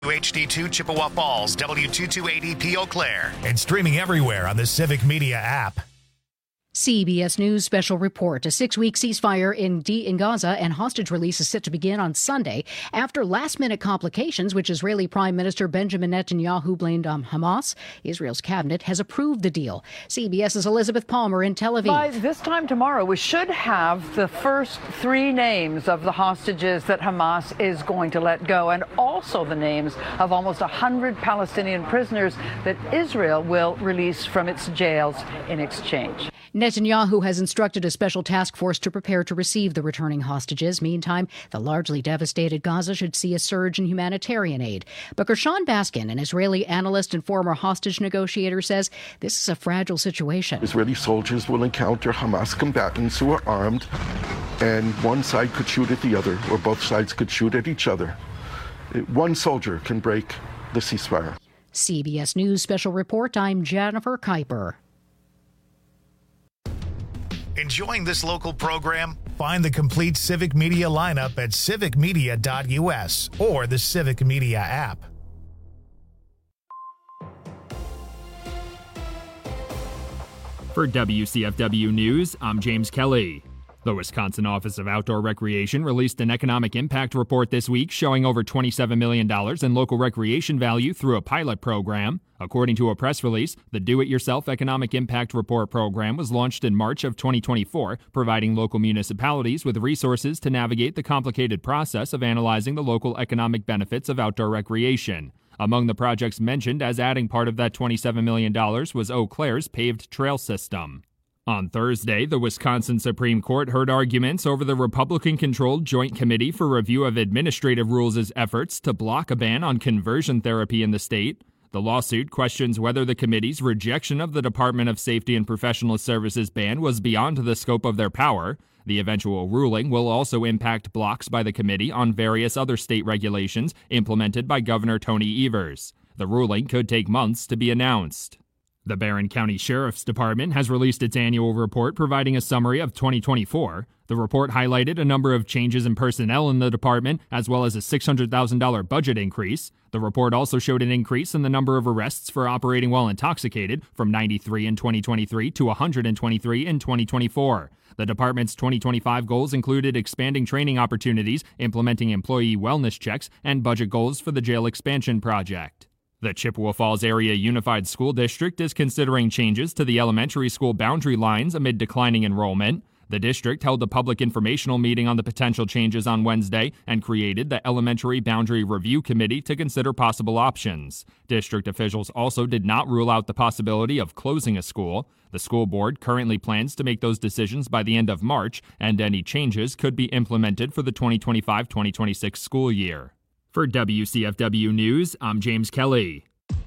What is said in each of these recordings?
HD2 Chippewa Falls, W228EP Eau Claire, and streaming everywhere on the Civic Media app. CBS News special report. A 6-week ceasefire in Gaza and hostage release is set to begin on Sunday after last-minute complications, which Israeli Prime Minister Benjamin Netanyahu blamed on Hamas. Israel's cabinet has approved the deal. CBS's Elizabeth Palmer in Tel Aviv. By this time tomorrow, we should have the first 3 names of the hostages that Hamas is going to let go, and also the names of almost 100 Palestinian prisoners that Israel will release from its jails in exchange. Netanyahu has instructed a special task force to prepare to receive the returning hostages. Meantime, the largely devastated Gaza should see a surge in humanitarian aid. But Gershon Baskin, an Israeli analyst and former hostage negotiator, says this is a fragile situation. Israeli soldiers will encounter Hamas combatants who are armed, and one side could shoot at the other, or both sides could shoot at each other. One soldier can break the ceasefire. CBS News Special Report, I'm Jennifer Kuiper. Enjoying this local program? Find the complete Civic Media lineup at civicmedia.us or the Civic Media app. For WCFW News, I'm James Kelly. The Wisconsin Office of Outdoor Recreation released an economic impact report this week showing over $27 million in local recreation value through a pilot program. According to a press release, the Do-It-Yourself Economic Impact Report program was launched in March of 2024, providing local municipalities with resources to navigate the complicated process of analyzing the local economic benefits of outdoor recreation. Among the projects mentioned as adding part of that $27 million was Eau Claire's paved trail system. On Thursday, the Wisconsin Supreme Court heard arguments over the Republican-controlled Joint Committee for Review of Administrative Rules' efforts to block a ban on conversion therapy in the state. The lawsuit questions whether the committee's rejection of the Department of Safety and Professional Services ban was beyond the scope of their power. The eventual ruling will also impact blocks by the committee on various other state regulations implemented by Governor Tony Evers. The ruling could take months to be announced. The Barron County Sheriff's Department has released its annual report providing a summary of 2024. The report highlighted a number of changes in personnel in the department, as well as a $600,000 budget increase. The report also showed an increase in the number of arrests for operating while intoxicated from 93 in 2023 to 123 in 2024. The department's 2025 goals included expanding training opportunities, implementing employee wellness checks, and budget goals for the jail expansion project. The Chippewa Falls Area Unified School District is considering changes to the elementary school boundary lines amid declining enrollment. The district held a public informational meeting on the potential changes on Wednesday and created the Elementary Boundary Review Committee to consider possible options. District officials also did not rule out the possibility of closing a school. The school board currently plans to make those decisions by the end of March, and any changes could be implemented for the 2025-2026 school year. For WCFW News, I'm James Kelly.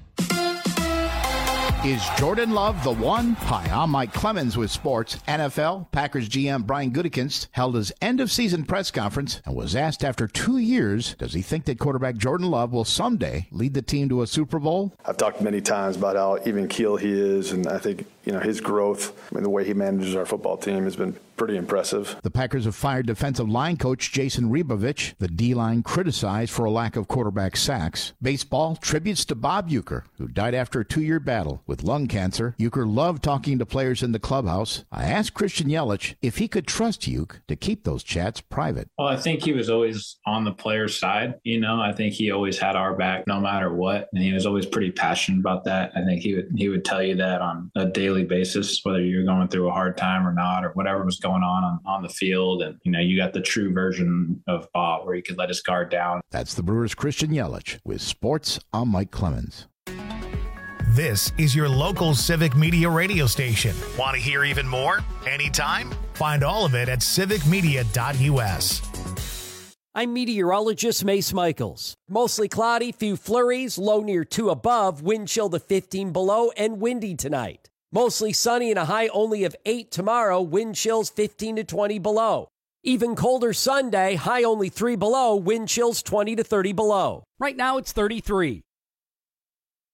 Is Jordan Love the one? Hi, I'm Mike Clemens with sports. NFL, Packers GM Brian Gutekunst held his end-of-season press conference and was asked after 2 years, does he think that quarterback Jordan Love will someday lead the team to a Super Bowl? I've talked many times about how even keel he is, and I think his growth, the way he manages our football team has been pretty impressive. The Packers have fired defensive line coach Jason Rebovich. The D-line criticized for a lack of quarterback sacks. Baseball tributes to Bob Uecker, who died after a 2-year battle with lung cancer. Uecker loved talking to players in the clubhouse. I asked Christian Yelich if he could trust Uecker to keep those chats private. Well, I think he was always on the player's side. I think he always had our back no matter what, and he was always pretty passionate about that. I think he would tell you that on a daily basis, whether you're going through a hard time or not, or whatever was going on the field. And, you got the true version of Bob where he could let his guard down. That's the Brewers' Christian Yelich with sports. I'm Mike Clemens. This is your local Civic Media radio station. Want to hear even more? Anytime? Find all of it at civicmedia.us. I'm meteorologist Mace Michaels. Mostly cloudy, few flurries, low near 2 above, wind chill to 15 below, and windy tonight. Mostly sunny and a high only of 8 tomorrow, wind chills 15 to 20 below. Even colder Sunday, high only 3 below, wind chills 20 to 30 below. Right now it's 33.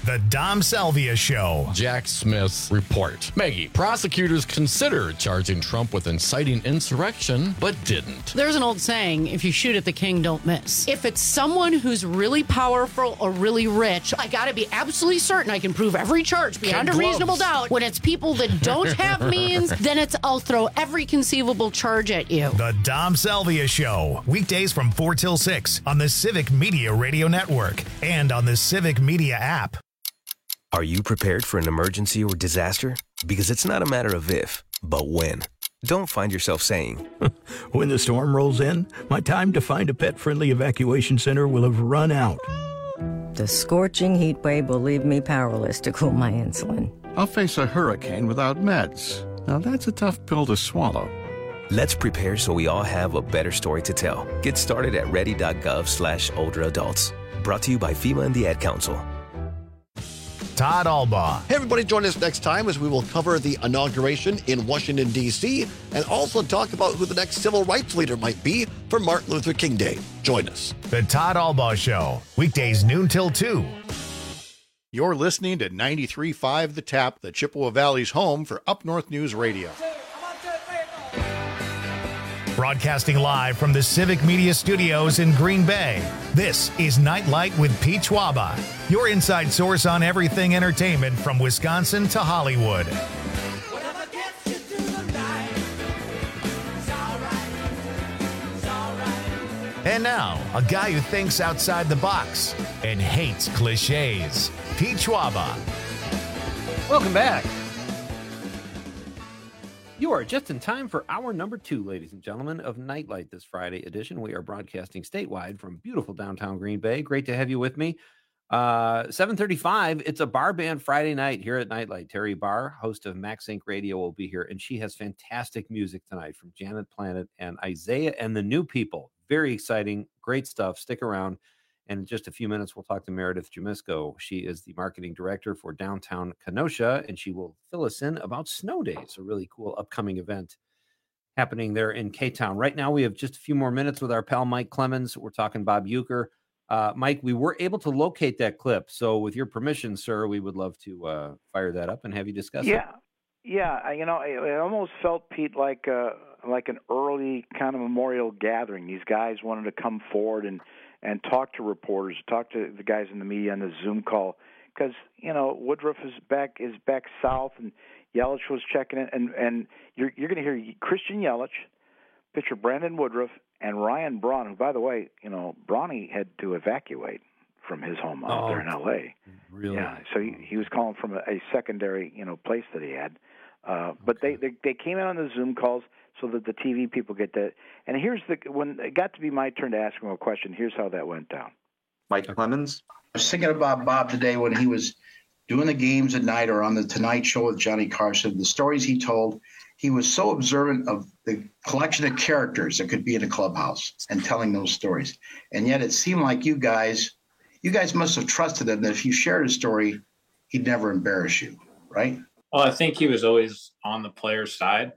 The Dom Salvia Show. Jack Smith's report. Maggie, prosecutors considered charging Trump with inciting insurrection, but didn't. There's an old saying, if you shoot at the king, don't miss. If it's someone who's really powerful or really rich, I got to be absolutely certain I can prove every charge beyond a reasonable doubt. When it's people that don't have means, then it's I'll throw every conceivable charge at you. The Dom Salvia Show. Weekdays from 4 till 6 on the Civic Media Radio Network and on the Civic Media app. Are you prepared for an emergency or disaster? Because it's not a matter of if, but when. Don't find yourself saying, when the storm rolls in, my time to find a pet-friendly evacuation center will have run out. The scorching heat wave will leave me powerless to cool my insulin. I'll face a hurricane without meds. Now that's a tough pill to swallow. Let's prepare so we all have a better story to tell. Get started at ready.gov/older adults. Brought to you by FEMA and the Ad Council. Todd Albaugh. Hey, everybody, join us next time as we will cover the inauguration in Washington, D.C., and also talk about who the next civil rights leader might be for Martin Luther King Day. Join us. The Todd Albaugh Show. Weekdays noon till 2. You're listening to 93.5 The Tap, the Chippewa Valley's home for Up North News Radio. Broadcasting live from the Civic Media Studios in Green Bay, this is Nightlight with Pete Schwaba, your inside source on everything entertainment from Wisconsin to Hollywood. And now, a guy who thinks outside the box and hates cliches, Pete Schwaba. Welcome back. You are just in time for hour number 2, ladies and gentlemen, of Nightlight this Friday edition. We are broadcasting statewide from beautiful downtown Green Bay. Great to have you with me. 7:35, it's a bar band Friday night here at Nightlight. Terry Barr, host of Max Inc. Radio, will be here, and she has fantastic music tonight from Janet Planet and Isaiah and the New People. Very exciting, great stuff. Stick around. And in just a few minutes, we'll talk to Meredith Jamisko. She is the marketing director for Downtown Kenosha, and she will fill us in about Snow Days, a really cool upcoming event happening there in K-Town. Right now, we have just a few more minutes with our pal Mike Clemens. We're talking Bob Uecker. Mike, we were able to locate that clip. So with your permission, sir, we would love to fire that up and have you discuss it. Yeah. You know, it almost felt, Pete, like an early kind of memorial gathering. These guys wanted to come forward and talk to reporters, talk to the guys in the media on the Zoom call, because Woodruff is back south, and Yelich was checking in, and you're going to hear Christian Yelich, pitcher Brandon Woodruff, and Ryan Braun, who, by the way, Brawny had to evacuate from his home out there in L.A. Really? Yeah, so he was calling from a secondary place that he had, but they came in on the Zoom calls so that the TV people get that. And when it got to be my turn to ask him a question, here's how that went down. Mike Clemens. I was thinking about Bob today when he was doing the games at night or on the Tonight Show with Johnny Carson, the stories he told. He was so observant of the collection of characters that could be in a clubhouse and telling those stories. And yet it seemed like you guys must have trusted him that if you shared a story, he'd never embarrass you, right? Well, I think he was always on the player's side.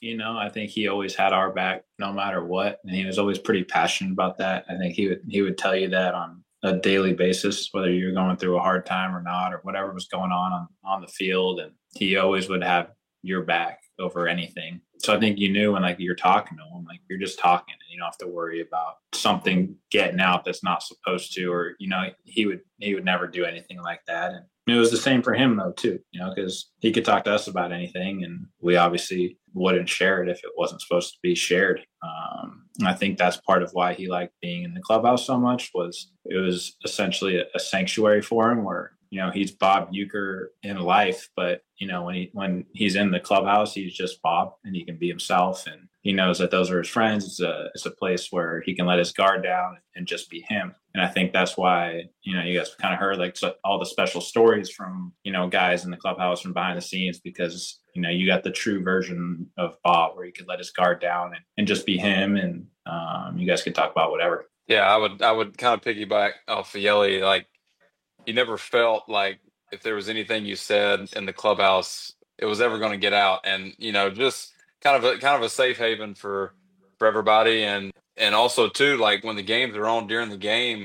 I think he always had our back no matter what. And he was always pretty passionate about that. I think he would tell you that on a daily basis, whether you're going through a hard time or not, or whatever was going on the field. And he always would have your back over anything. So I think you knew when you're talking to him, you're just talking and you don't have to worry about something getting out that's not supposed to, or, he would never do anything like that. And it was the same for him though, too, because he could talk to us about anything and we obviously wouldn't share it if it wasn't supposed to be shared. And I think that's part of why he liked being in the clubhouse so much. It was essentially a sanctuary for him where, he's Bob Uecker in life, but when he's in the clubhouse, he's just Bob and he can be himself. And he knows that those are his friends. It's a place where he can let his guard down and just be him. And I think that's why, you guys kind of heard all the special stories from, guys in the clubhouse from behind the scenes, because, you got the true version of Bob where he could let his guard down and just be him. And you guys could talk about whatever. Yeah, I would kind of piggyback off of Yelly. You never felt like if there was anything you said in the clubhouse, it was ever going to get out. And, just kind of a safe haven for everybody. And also too, when the games are on during the game,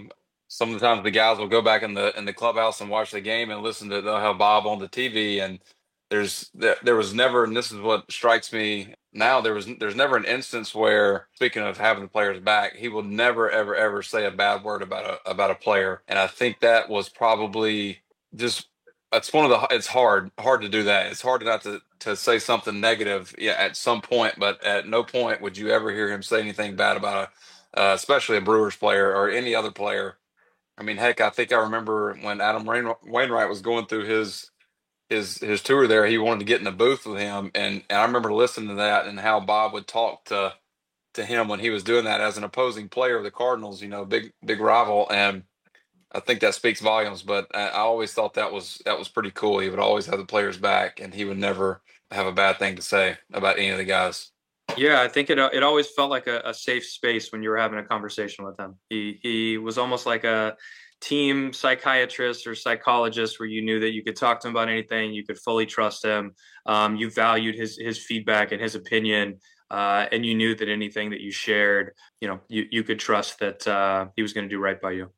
some of the times the guys will go back in the clubhouse and watch the game and they'll have Bob on the TV, and there was never, and this is what strikes me now, there's never an instance where, speaking of having the players back, he will never ever ever say a bad word about a player. And I think that was probably just, it's hard to do that. It's hard not to say something negative at some point, but at no point would you ever hear him say anything bad about especially a Brewers player or any other player. I mean, heck, I think I remember when Adam Wainwright was going through his tour there, he wanted to get in the booth with him, and I remember listening to that and how Bob would talk to him when he was doing that as an opposing player of the Cardinals, big rival, and I think that speaks volumes. But I always thought that was pretty cool. He would always have the players back, and he would never have a bad thing to say about any of the guys. Yeah, I think it always felt like a safe space when you were having a conversation with him. He was almost like a team psychiatrist or psychologist where you knew that you could talk to him about anything, you could fully trust him. You valued his feedback and his opinion, and you knew that anything that you shared, you could trust that he was going to do right by you.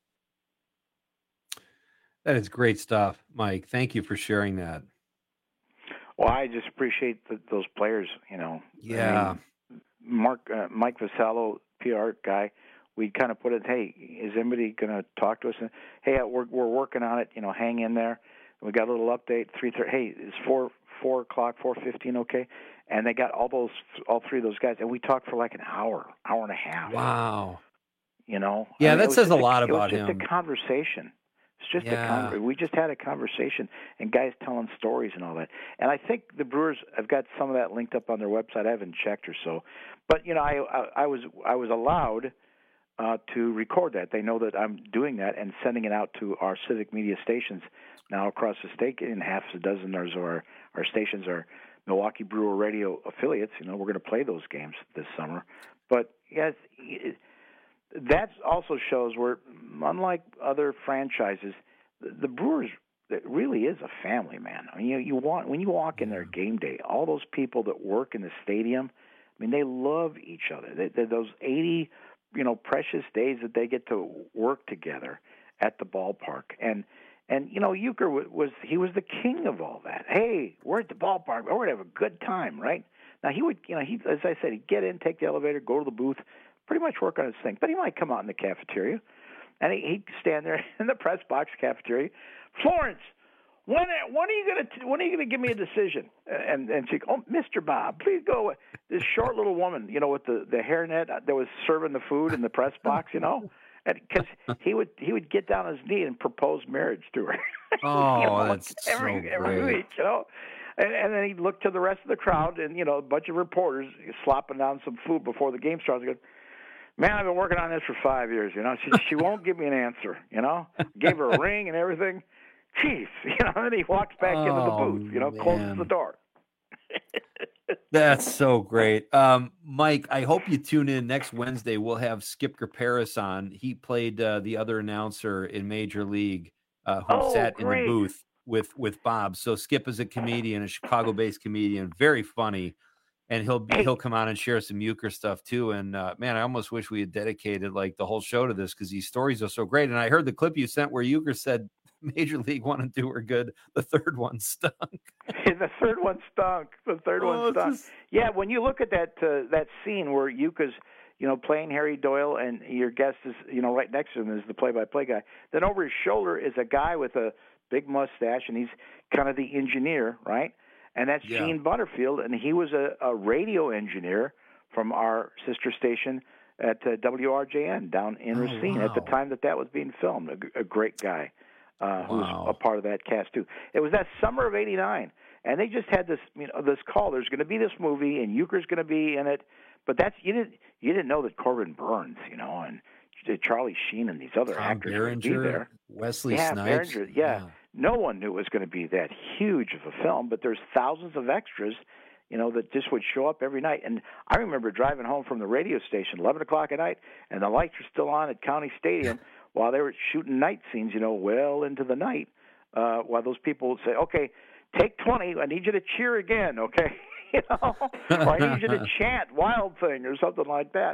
That is great stuff, Mike. Thank you for sharing that. Well, I just appreciate those players, Yeah. I mean, Mike Vasallo, PR guy, we kind of put it, hey, is anybody going to talk to us? And, hey, we're working on it, hang in there. We got a little update, 3:30. Hey, is 4 o'clock, 4:15 okay? And they got all three of those guys, and we talked for like an hour and a half. Wow. Yeah, that says a lot about him. It was just a conversation. It's just we just had a conversation, and guys telling stories and all that. And I think the Brewers have got some of that linked up on their website. I haven't checked or so, but I was allowed to record that. They know that I'm doing that and sending it out to our civic media stations now across the state. In half a dozen of our stations are Milwaukee Brewer Radio affiliates. We're going to play those games this summer. But yes. That also shows where, unlike other franchises, the Brewers, it really is a family, man. I mean, when you walk in there game day, all those people that work in the stadium, I mean, they love each other. Those 80, precious days that they get to work together at the ballpark, and Uecker was the king of all that. Hey, we're at the ballpark. We're gonna have a good time, right? Now he would, as I said, he'd get in, take the elevator, go to the booth. Pretty much work on his thing, but he might come out in the cafeteria, and he'd stand there in the press box cafeteria. Florence, when are you gonna give me a decision? And she, Mr. Bob, please go away. This short little woman, with the hairnet that was serving the food in the press box, and because he would get down on his knee and propose marriage to her. Oh, that's every great. week, And then he'd look to the rest of the crowd, and a bunch of reporters slopping down some food before the game starts. He goes, man, I've been working on this for 5 years. She won't give me an answer. Gave her a ring and everything. Chief, and then he walks back into the booth. Closes the door. That's so great. Mike, I hope you tune in next Wednesday. We'll have Skip Kerperis on. He played the other announcer in Major League who sat in the booth with Bob. So Skip is a comedian, a Chicago-based comedian, very funny. And he'll come on and share some Uecker stuff too. And man, I almost wish we had dedicated like the whole show to this because these stories are so great. And I heard the clip you sent where Uecker said Major League 1 and 2 were good. The third one stunk. The third one stunk. Yeah, when you look at that scene where Uecker's playing Harry Doyle and your guest is right next to him is the play-by-play guy. Then over his shoulder is a guy with a big mustache, and he's kind of the engineer, right? And that's Gene Butterfield, and he was a radio engineer from our sister station at WRJN down in Racine at the time that was being filmed. A great guy who was a part of that cast too. It was that summer of '89, and they just had this this call. There's going to be this movie, and Uecker's going to be in it. But you didn't know that Corbin Burns, and Charlie Sheen and these other actors would be there. Wesley Snipes. Berenger, no one knew it was going to be that huge of a film, but there's thousands of extras, that just would show up every night. And I remember driving home from the radio station, 11 o'clock at night, and the lights were still on at County Stadium while they were shooting night scenes, well into the night, while those people would say, okay, take 20, I need you to cheer again, okay? Or I need you to chant Wild Thing or something like that.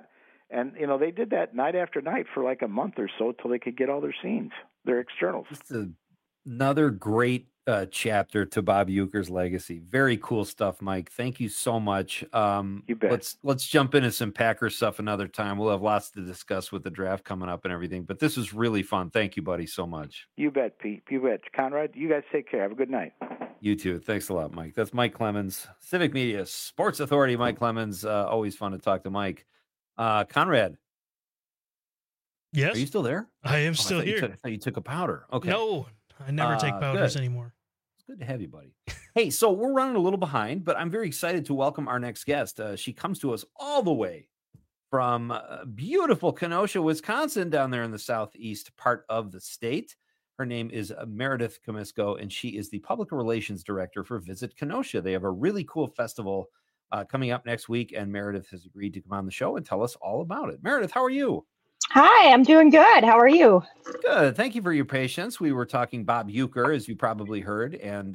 And, they did that night after night for like a month or so till they could get all their scenes, their externals. This is another great chapter to Bob Uecker's legacy. Very cool stuff, Mike. Thank you so much. You bet. Let's jump into some Packers stuff another time. We'll have lots to discuss with the draft coming up and everything. But this was really fun. Thank you, buddy, so much. You bet, Pete. You bet. Conrad, you guys take care. Have a good night. You too. Thanks a lot, Mike. That's Mike Clemens, Civic Media Sports Authority. Mike Clemens. Always fun to talk to Mike. Conrad. Yes. Are you still there? I am still here. I thought you took a powder. Okay. No, I never take powders anymore. It's good to have you, buddy. Hey, so we're running a little behind, but I'm very excited to welcome our next guest. She comes to us all the way from beautiful Kenosha, Wisconsin, down there in the southeast part of the state. Her name is Meredith Comisko, and she is the public relations director for Visit Kenosha. They have a really cool festival coming up next week, and Meredith has agreed to come on the show and tell us all about it. Meredith, how are you? Hi, I'm doing good. How are you? Good. Thank you for your patience. We were talking Bob Uecker, as you probably heard, and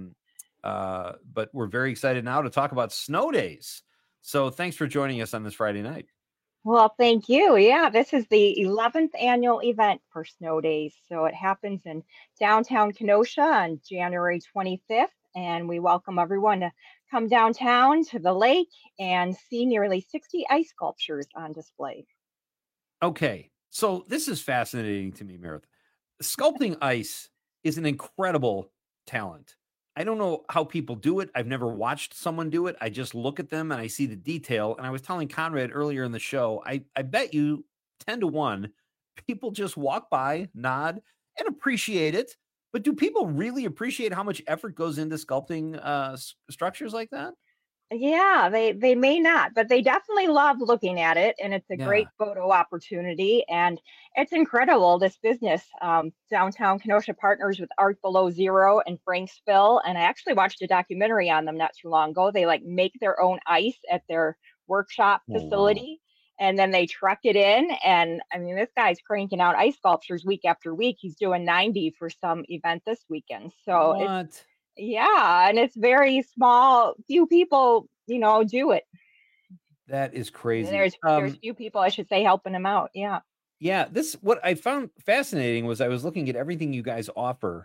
but we're very excited now to talk about snow days. So thanks for joining us on this Friday night. Well, thank you. Yeah, this is the 11th annual event for Snow Days. So it happens in downtown Kenosha on January 25th, and we welcome everyone to come downtown to the lake and see nearly 60 ice sculptures on display. Okay, so this is fascinating to me, Meredith. Sculpting ice is an incredible talent. I don't know how people do it. I've never watched someone do it. I just look at them and I see the detail. And I was telling Conrad earlier in the show, I bet you 10-1, people just walk by, nod, and appreciate it. But do people really appreciate how much effort goes into sculpting structures like that? Yeah, they may not, but they definitely love looking at it, and it's a great photo opportunity, and it's incredible, this business. Downtown Kenosha partners with Art Below Zero and Franksville, and I actually watched a documentary on them not too long ago. They make their own ice at their workshop facility, and then they truck it in, and I mean, this guy's cranking out ice sculptures week after week. He's doing 90 for some event this weekend, so yeah, and it's very small. Few people, do it. That is crazy. And there's few people, I should say, helping them out. Yeah. Yeah. What I found fascinating was I was looking at everything you guys offer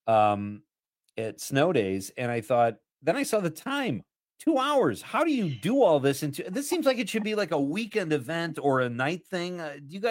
at Snow Days, and I thought, then I saw the time, 2 hours. How do you do all this? This seems like it should be like a weekend event or a night thing.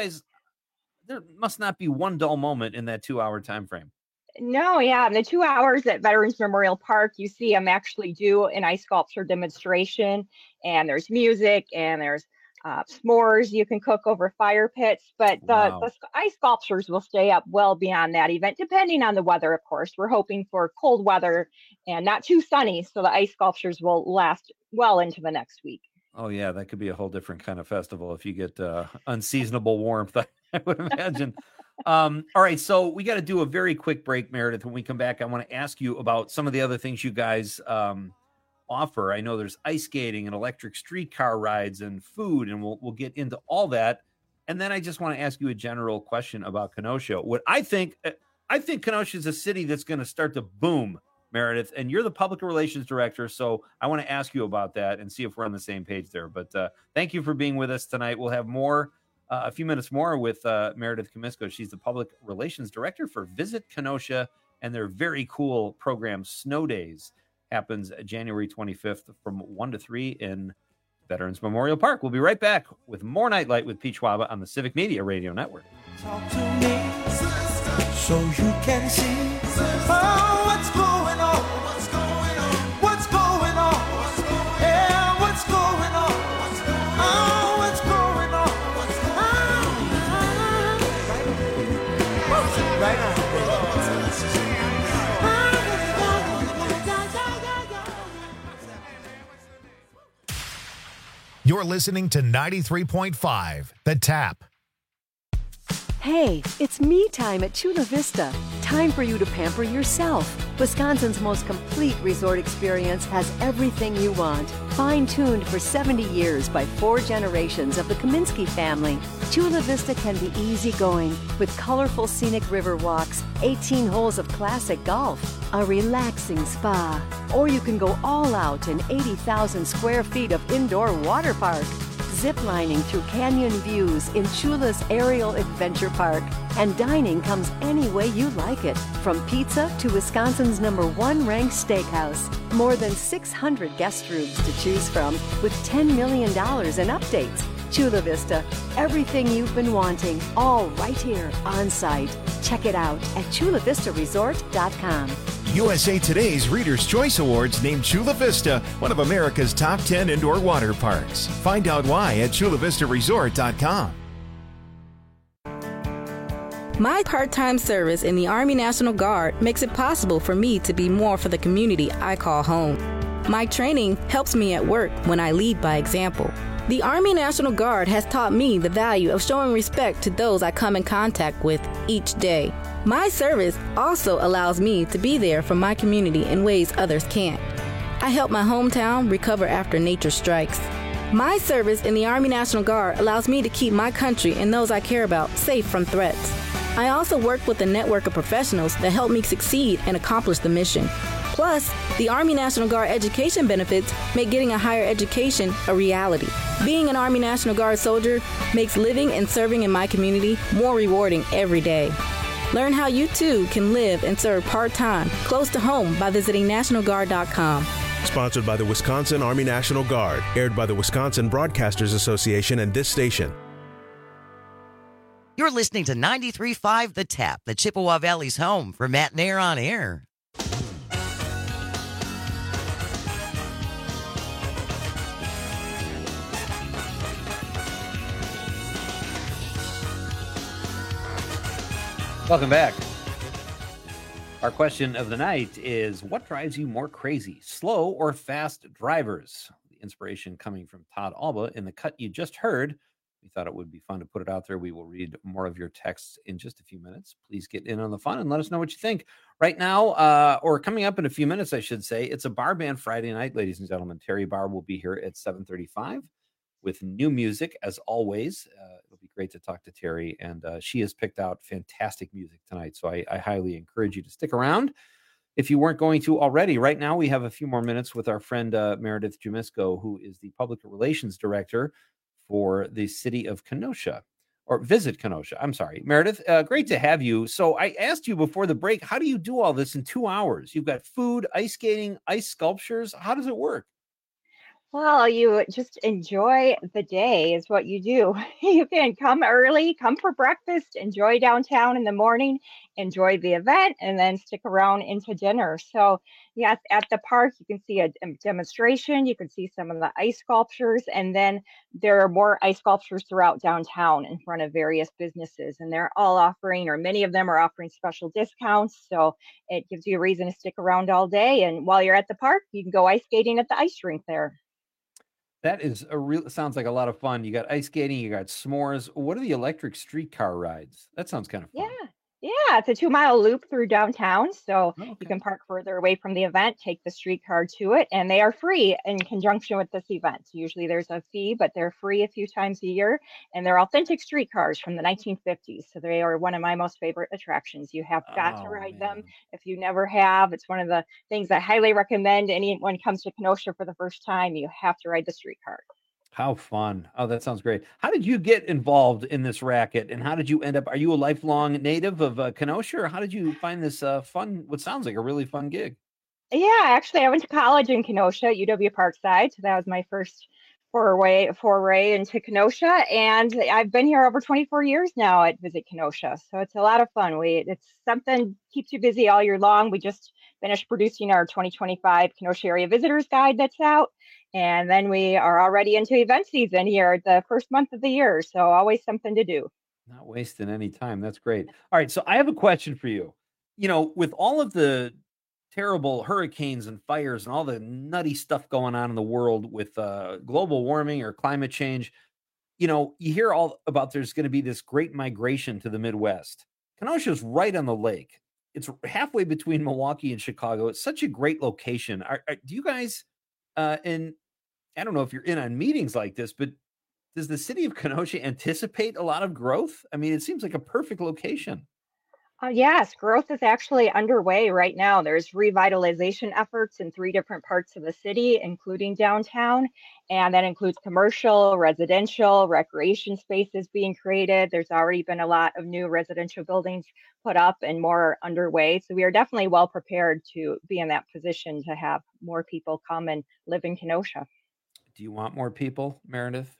There must not be one dull moment in that 2 hour time frame. No, yeah. In the 2 hours at Veterans Memorial Park, you see them actually do an ice sculpture demonstration, and there's music and there's s'mores you can cook over fire pits. But the ice sculptures will stay up well beyond that event, depending on the weather, of course. We're hoping for cold weather and not too sunny, so the ice sculptures will last well into the next week. Oh, yeah. That could be a whole different kind of festival if you get unseasonable warmth, I would imagine. All right, so we got to do a very quick break, Meredith. When we come back, I want to ask you about some of the other things you guys offer. I know there's ice skating and electric streetcar rides and food, and we'll get into all that. And then I just want to ask you a general question about Kenosha. What I think Kenosha is a city that's going to start to boom, Meredith, and you're the public relations director, so I want to ask you about that and see if we're on the same page there. But thank you for being with us tonight. We'll have more. A few minutes more with Meredith Comisko. She's the public relations director for Visit Kenosha, and their very cool program, Snow Days, happens January 25th from 1 to 3 in Veterans Memorial Park. We'll be right back with more Nightlight with Pete Schwaba on the Civic Media Radio Network. Talk to me so you can see what's going on. What's going on? What's going on? What's going on? Yeah, what's going on? What's going on? What's going on? Right now. You're listening to 93.5, The Tap. Hey, it's me time at Chula Vista. Time for you to pamper yourself. Wisconsin's most complete resort experience has everything you want. Fine-tuned for 70 years by 4 generations of the Kaminsky family. Chula Vista can be easygoing with colorful scenic river walks, 18 holes of classic golf, a relaxing spa, or you can go all out in 80,000 square feet of indoor water park. ziplining through canyon views in Chula's Aerial Adventure Park. And dining comes any way you like it, from pizza to Wisconsin's #1 ranked steakhouse. More than 600 guest rooms to choose from, with $10 million in updates. Chula Vista, everything you've been wanting, all right here on site. Check it out at chulavistaresort.com. USA Today's Reader's Choice Awards named Chula Vista one of America's top 10 indoor water parks. Find out why at chulavistaresort.com. My part-time service in the Army National Guard makes it possible for me to be more for the community I call home. My training helps me at work when I lead by example. The Army National Guard has taught me the value of showing respect to those I come in contact with each day. My service also allows me to be there for my community in ways others can't. I help my hometown recover after nature strikes. My service in the Army National Guard allows me to keep my country and those I care about safe from threats. I also work with a network of professionals that help me succeed and accomplish the mission. Plus, the Army National Guard education benefits make getting a higher education a reality. Being an Army National Guard soldier makes living and serving in my community more rewarding every day. Learn how you too can live and serve part-time, close to home by visiting NationalGuard.com. Sponsored by the Wisconsin Army National Guard. Aired by the Wisconsin Broadcasters Association and this station. You're listening to 93.5 The Tap, the Chippewa Valley's home for Matt Nair on air. Welcome back. Our question of the night is, what drives you more crazy, slow or fast drivers? The inspiration coming from Todd Alba in the cut you just heard. We thought it would be fun to put it out there. We will read more of your texts in just a few minutes. Please get in on the fun and let us know what you think. Right now, or coming up in a few minutes, I should say, it's a bar band Friday night, ladies and gentlemen. Terry Barr will be here at 7:35 with new music, as always. It'll be great to talk to Terry, and she has picked out fantastic music tonight, so I highly encourage you to stick around if you weren't going to already. Right now, we have a few more minutes with our friend Meredith Jumisko, who is the Public Relations Director for the city of Kenosha, or Visit Kenosha. I'm sorry. Meredith, great to have you. So I asked you before the break, how do you do all this in 2 hours? You've got food, ice skating, ice sculptures. How does it work? Well, you just enjoy the day is what you do. You can come early, come for breakfast, enjoy downtown in the morning, enjoy the event, and then stick around into dinner. So yes, at the park, you can see a demonstration. You can see some of the ice sculptures, and then there are more ice sculptures throughout downtown in front of various businesses, and they're all offering, or many of them are offering special discounts. So it gives you a reason to stick around all day. And while you're at the park, you can go ice skating at the ice rink there. That is sounds like a lot of fun. You got ice skating, you got s'mores. What are the electric streetcar rides? That sounds kind of fun. Yeah, it's a 2-mile loop through downtown. So you can park further away from the event, take the streetcar to it, and they are free in conjunction with this event. Usually there's a fee, but they're free a few times a year, and they're authentic streetcars from the 1950s. So they are one of my most favorite attractions. You have got to ride them if you never have. It's one of the things I highly recommend. Anyone comes to Kenosha for the first time, you have to ride the streetcar. How fun. Oh, that sounds great. How did you get involved in this racket, and how did you end up? Are you a lifelong native of Kenosha, or how did you find this fun, what sounds like a really fun gig? Yeah, actually, I went to college in Kenosha at UW Parkside. So that was my first foray into Kenosha. And I've been here over 24 years now at Visit Kenosha. So it's a lot of fun. It's something keeps you busy all year long. We just finished producing our 2025 Kenosha Area Visitors Guide that's out. And then we are already into event season here, the first month of the year. So always something to do. Not wasting any time. That's great. All right. So I have a question for you. You know, with all of the terrible hurricanes and fires and all the nutty stuff going on in the world with global warming or climate change, you know, you hear all about there's going to be this great migration to the Midwest. Kenosha's right on the lake. It's halfway between Milwaukee and Chicago. It's such a great location. Do you guys, and I don't know if you're in on meetings like this, but does the city of Kenosha anticipate a lot of growth? I mean, it seems like a perfect location. Yes, growth is actually underway right now. There's revitalization efforts in 3 different parts of the city, including downtown. And that includes commercial, residential, recreation spaces being created. There's already been a lot of new residential buildings put up and more underway. So we are definitely well prepared to be in that position to have more people come and live in Kenosha. Do you want more people, Meredith?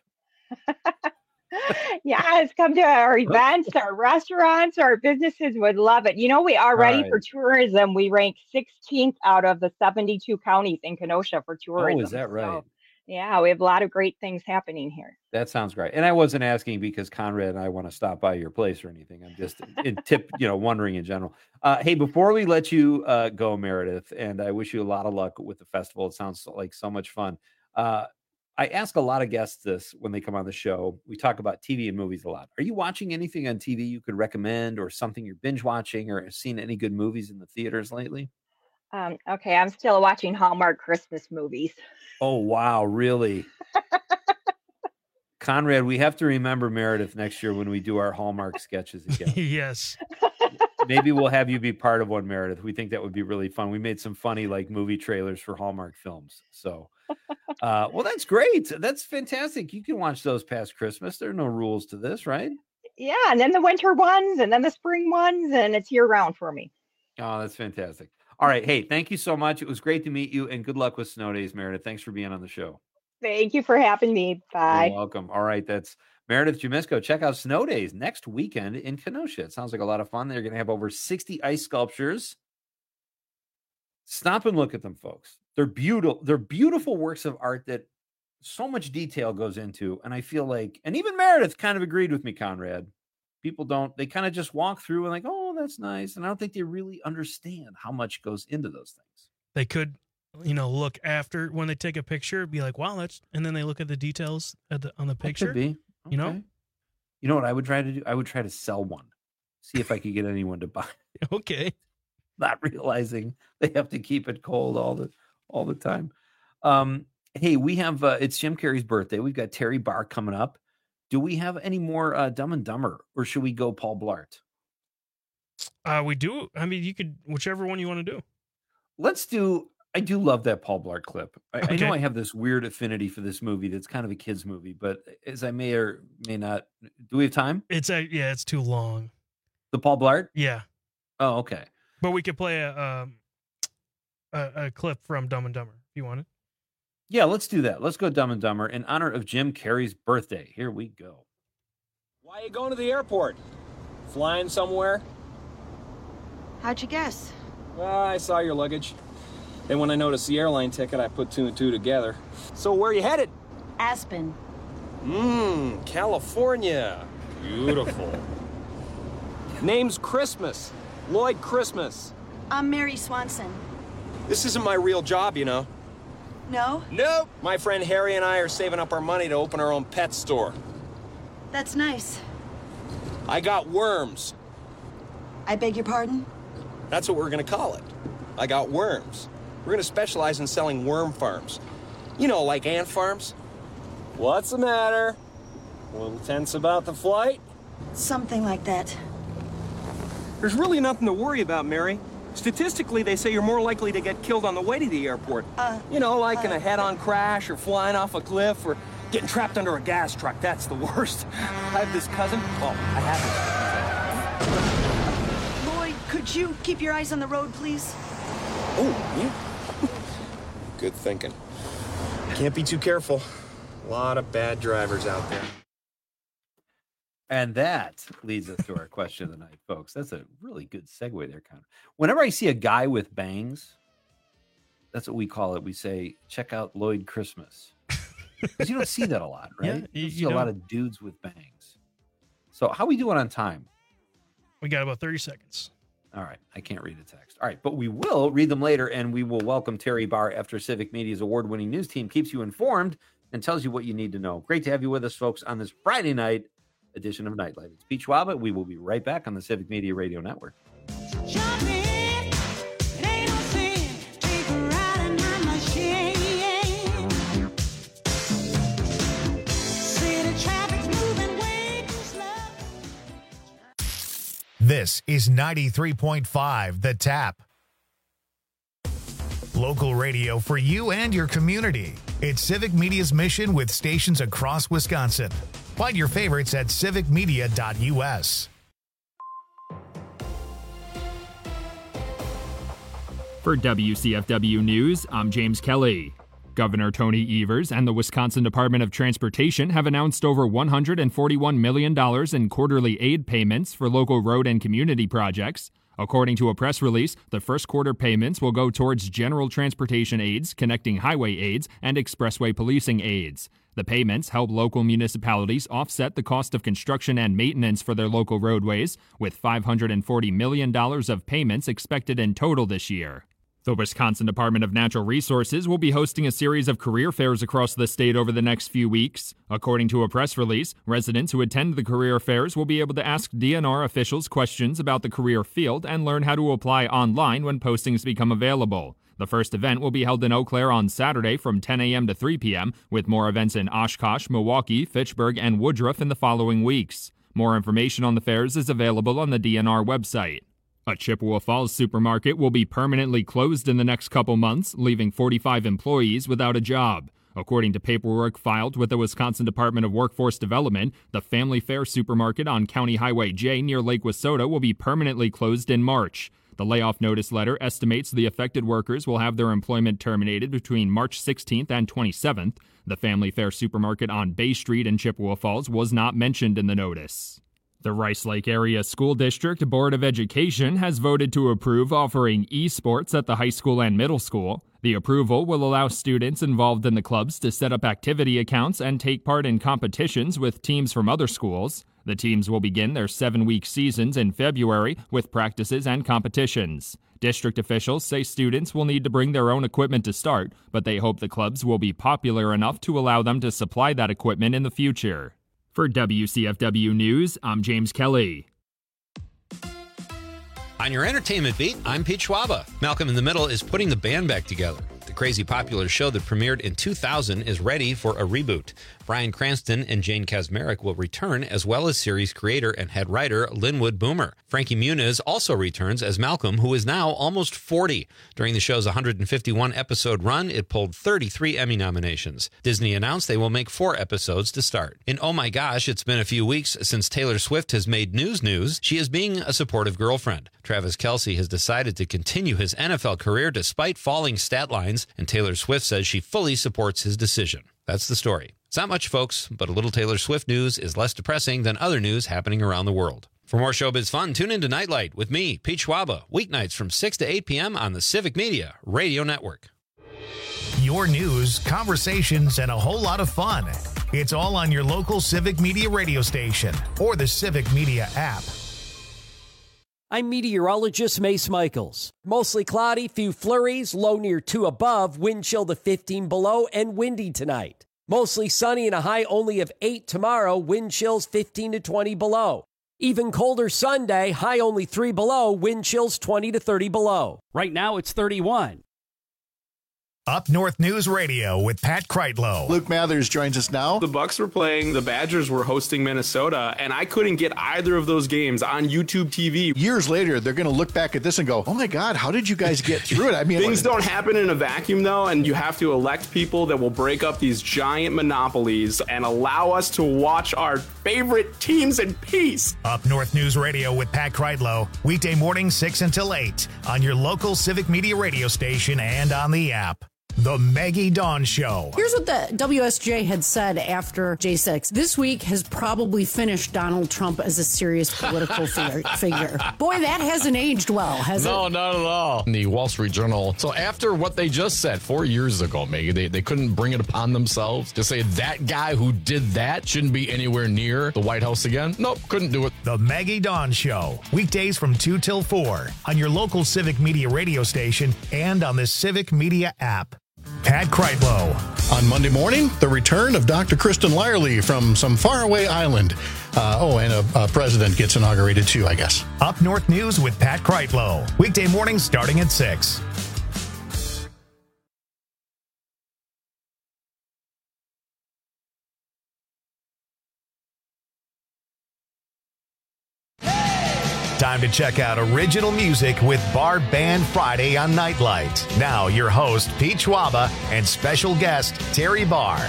Yes, come to our events, our restaurants, our businesses would love it. We already for tourism, we rank 16th out of the 72 counties in Kenosha for tourism. Oh, is that right? So, yeah, we have a lot of great things happening here. That sounds great. And I wasn't asking because Conrad and I want to stop by your place or anything. I'm just wondering in general. Hey, before we let you go, Meredith, and I wish you a lot of luck with the festival. It sounds like so much fun. I ask a lot of guests this when they come on the show. We talk about TV and movies a lot. Are you watching anything on TV you could recommend, or something you're binge watching, or seen any good movies in the theaters lately? Okay, I'm still watching Hallmark Christmas movies. Oh, wow. Really? Conrad, we have to remember Meredith next year when we do our Hallmark sketches again. Yes. Maybe we'll have you be part of one, Meredith. We think that would be really fun. We made some funny movie trailers for Hallmark films. So, well, that's great. That's fantastic. You can watch those past Christmas. There are no rules to this, right? Yeah, and then the winter ones, and then the spring ones, and it's year round for me. Oh, that's fantastic. All right. Hey, thank you so much. It was great to meet you, and good luck with Snow Days, Meredith. Thanks for being on the show. Thank you for having me. Bye. You're welcome. All right. That's Meredith Jumisko. Check out Snow Days next weekend in Kenosha. It sounds like a lot of fun. They're going to have over 60 ice sculptures. Stop and look at them, folks. They're beautiful. They're beautiful works of art that so much detail goes into. And I feel like, and even Meredith kind of agreed with me, Conrad. People they kind of just walk through and oh, that's nice. And I don't think they really understand how much goes into those things. They could, look after when they take a picture, be like, wow, and then they look at the details on the picture. That could be. Okay. You know what I would try to do? I would try to sell one. See if I could get anyone to buy it. Okay. Not realizing they have to keep it cold all the time. Hey, we have, it's Jim Carrey's birthday. We've got Terry Barr coming up. Do we have any more Dumb and Dumber, or should we go Paul Blart? We do. I mean, you could, whichever one you want to do. Let's do, I do love that Paul Blart clip. Okay. I know I have this weird affinity for this movie that's kind of a kid's movie, but as I may or may not, do we have time? It's too long. The Paul Blart? Yeah. Oh, okay. But we could play a clip from Dumb and Dumber if you want it. Yeah, let's do that. Let's go Dumb and Dumber in honor of Jim Carrey's birthday. Here we go. Why are you going to the airport? Flying somewhere? How'd you guess? I saw your luggage. Then when I noticed the airline ticket, I put 2 and 2 together. So where are you headed? Aspen. California. Beautiful. Name's Christmas. Lloyd Christmas. I'm Mary Swanson. This isn't my real job, you know. No? Nope. My friend Harry and I are saving up our money to open our own pet store. That's nice. I got worms. I beg your pardon? That's what we're going to call it. I got worms. We're going to specialize in selling worm farms. You know, like ant farms. What's the matter? A little tense about the flight? Something like that. There's really nothing to worry about, Mary. Statistically, they say you're more likely to get killed on the way to the airport. In a head-on crash or flying off a cliff or getting trapped under a gas truck. That's the worst. I have this cousin. Well, I have this cousin. Lloyd, could you keep your eyes on the road, please? Oh, yeah. Good thinking. Can't be too careful. A lot of bad drivers out there. And that leads us to our question of the night, folks. That's a really good segue there, Connor. Whenever I see a guy with bangs, that's what we call it. We say, check out Lloyd Christmas. Because you don't see that a lot, right? Yeah, you see a lot of dudes with bangs. So how we doing on time? We got about 30 seconds. All right. I can't read a text. All right. But we will read them later, and we will welcome Terry Barr after Civic Media's award-winning news team keeps you informed and tells you what you need to know. Great to have you with us, folks, on this Friday night edition of Nightlight. It's Pete Schwab. We will be right back on the Civic Media Radio Network. This This is 93.5 The Tap. Local radio for you and your community. It's Civic Media's mission with stations across Wisconsin. Find your favorites at civicmedia.us. For WCFW News, I'm James Kelly. Governor Tony Evers and the Wisconsin Department of Transportation have announced over $141 million in quarterly aid payments for local road and community projects. According to a press release, the first quarter payments will go towards general transportation aids, connecting highway aids, and expressway policing aids. The payments help local municipalities offset the cost of construction and maintenance for their local roadways, with $540 million of payments expected in total this year. The Wisconsin Department of Natural Resources will be hosting a series of career fairs across the state over the next few weeks. According to a press release, residents who attend the career fairs will be able to ask DNR officials questions about the career field and learn how to apply online when postings become available. The first event will be held in Eau Claire on Saturday from 10 a.m. to 3 p.m., with more events in Oshkosh, Milwaukee, Fitchburg, and Woodruff in the following weeks. More information on the fairs is available on the DNR website. A Chippewa Falls supermarket will be permanently closed in the next couple months, leaving 45 employees without a job. According to paperwork filed with the Wisconsin Department of Workforce Development, the Family Fare supermarket on County Highway J near Lake Wissota will be permanently closed in March. The layoff notice letter estimates the affected workers will have their employment terminated between March 16th and 27th. The Family Fare supermarket on Bay Street in Chippewa Falls was not mentioned in the notice. The Rice Lake Area School District Board of Education has voted to approve offering esports at the high school and middle school. The approval will allow students involved in the clubs to set up activity accounts and take part in competitions with teams from other schools. The teams will begin their 7-week seasons in February with practices and competitions. District officials say students will need to bring their own equipment to start, but they hope the clubs will be popular enough to allow them to supply that equipment in the future. For WCFW News, I'm James Kelly. On your entertainment beat, I'm Pete Schwaba. Malcolm in the Middle is putting the band back together. The crazy popular show that premiered in 2000 is ready for a reboot. Bryan Cranston and Jane Kaczmarek will return, as well as series creator and head writer Linwood Boomer. Frankie Muniz also returns as Malcolm, who is now almost 40. During the show's 151-episode run, it pulled 33 Emmy nominations. Disney announced they will make 4 episodes to start. In Oh My Gosh, it's been a few weeks since Taylor Swift has made news. She is being a supportive girlfriend. Travis Kelce has decided to continue his NFL career despite falling stat lines, and Taylor Swift says she fully supports his decision. That's the story. It's not much, folks, but a little Taylor Swift news is less depressing than other news happening around the world. For more showbiz fun, tune into Nightlight with me, Pete Schwaba, weeknights from 6 to 8 p.m. on the Civic Media Radio Network. Your news, conversations, and a whole lot of fun. It's all on your local Civic Media radio station or the Civic Media app. I'm meteorologist Mace Michaels. Mostly cloudy, few flurries, low near 2 above, wind chill to 15 below, and windy tonight. Mostly sunny and a high only of 8 tomorrow, wind chills 15 to 20 below. Even colder Sunday, high only 3 below, wind chills 20 to 30 below. Right now it's 31. Up North News Radio with Pat Kreitlow. Luke Mathers joins us now. The Bucks were playing, the Badgers were hosting Minnesota, and I couldn't get either of those games on YouTube TV. Years later, they're going to look back at this and go, oh my God, how did you guys get through it? I mean, things don't happen in a vacuum, though, and you have to elect people that will break up these giant monopolies and allow us to watch our favorite teams in peace. Up North News Radio with Pat Kreitlow, weekday morning 6 until 8 on your local Civic Media radio station and on the app. The Maggie Dawn Show. Here's what the WSJ had said after J6. This week has probably finished Donald Trump as a serious political figure. Boy, that hasn't aged well, has it? No, not at all. The Wall Street Journal. So after what they just said 4 years ago, Maggie, they couldn't bring it upon themselves to say that guy who did that shouldn't be anywhere near the White House again. Nope, couldn't do it. The Maggie Dawn Show. Weekdays from 2 till 4 on your local Civic Media radio station and on the Civic Media app. Pat Kreitlow. On Monday morning, the return of Dr. Kristen Lyerly from some faraway island. And a president gets inaugurated too, I guess. Up North News with Pat Kreitlow. Weekday mornings starting at 6. Time to check out original music with Bar Band Friday on Nightlight. Now, your host, Pete Schwaba, and special guest, Terry Barr.